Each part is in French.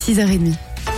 6h30.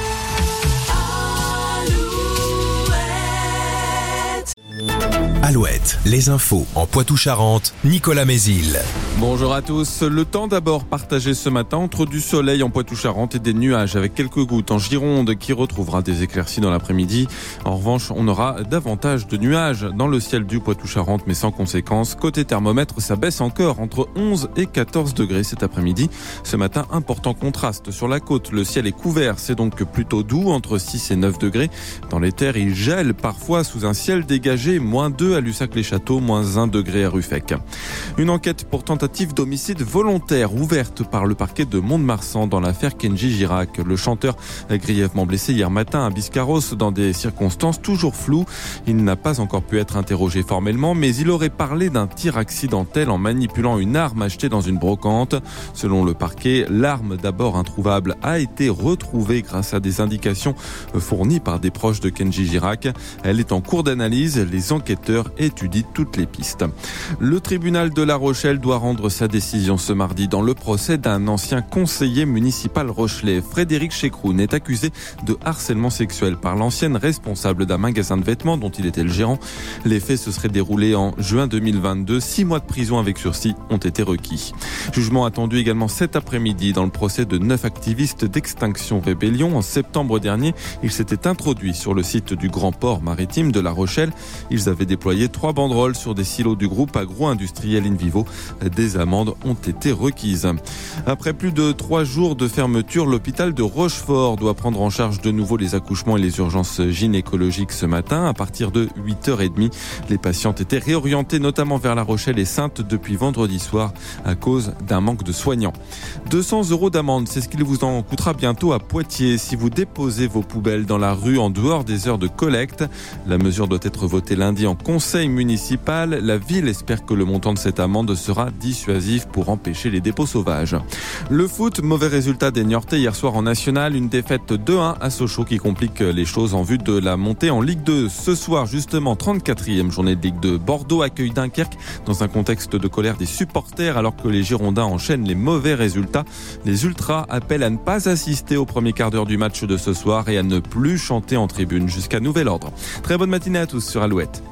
Alouette, les infos en Poitou-Charentes, Nicolas Mézil. Bonjour à tous. Le temps d'abord partagé ce matin entre du soleil en Poitou-Charentes et des nuages avec quelques gouttes en Gironde qui retrouvera des éclaircies dans l'après-midi. En revanche, on aura davantage de nuages dans le ciel du Poitou-Charentes mais sans conséquence. Côté thermomètre, ça baisse encore entre 11 et 14 degrés cet après-midi. Ce matin, important contraste sur la côte. Le ciel est couvert, c'est donc plutôt doux entre 6 et 9 degrés. Dans les terres, il gèle parfois sous un ciel dégagé, -2 à Lussac-les-Châteaux, -1 degré à Ruffec. Une enquête pour tentative d'homicide volontaire ouverte par le parquet de Mont-de-Marsan dans l'affaire Kenji Girac. Le chanteur grièvement blessé hier matin à Biscarrosse dans des circonstances toujours floues. Il n'a pas encore pu être interrogé formellement, mais il aurait parlé d'un tir accidentel en manipulant une arme achetée dans une brocante. Selon le parquet, l'arme d'abord introuvable a été retrouvée grâce à des indications fournies par des proches de Kenji Girac. Elle est en cours d'analyse. Les enquêteurs étudient toutes les pistes. Le tribunal de La Rochelle doit rendre sa décision ce mardi dans le procès d'un ancien conseiller municipal rochelais. Frédéric Chekroun est accusé de harcèlement sexuel par l'ancienne responsable d'un magasin de vêtements dont il était le gérant. Les faits se seraient déroulés en juin 2022. 6 mois de prison avec sursis ont été requis. Jugement attendu également cet après-midi dans le procès de 9 activistes d'Extinction Rébellion. En septembre dernier, ils s'étaient introduits sur le site du Grand Port Maritime de La Rochelle. Ils avaient déployé 3 banderoles sur des silos du groupe agro-industriel InVivo. Des amendes ont été requises. Après plus de 3 jours de fermeture, l'hôpital de Rochefort doit prendre en charge de nouveau les accouchements et les urgences gynécologiques ce matin. À partir de 8h30, les patientes étaient réorientées notamment vers La Rochelle et Saintes depuis vendredi soir à cause d'un manque de soignants. 200 € d'amende, c'est ce qu'il vous en coûtera bientôt à Poitiers si vous déposez vos poubelles dans la rue en dehors des heures de collecte. La mesure doit être votée lundi en conseil municipal. La ville espère que le montant de cette amende sera dissuasif pour empêcher les dépôts sauvages. Le foot, mauvais résultat des Niortais hier soir en national. Une défaite 2-1 à Sochaux qui complique les choses en vue de la montée en Ligue 2. Ce soir, justement, 34e journée de Ligue 2. Bordeaux accueille Dunkerque dans un contexte de colère des supporters alors que les Girondins enchaînent les mauvais résultats. Les Ultras appellent à ne pas assister au premier quart d'heure du match de ce soir et à ne plus chanter en tribune jusqu'à nouvel ordre. Très bonne matinée à tous sur Alouette.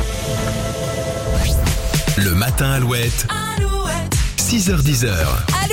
Le matin Alouette. 6h-10h.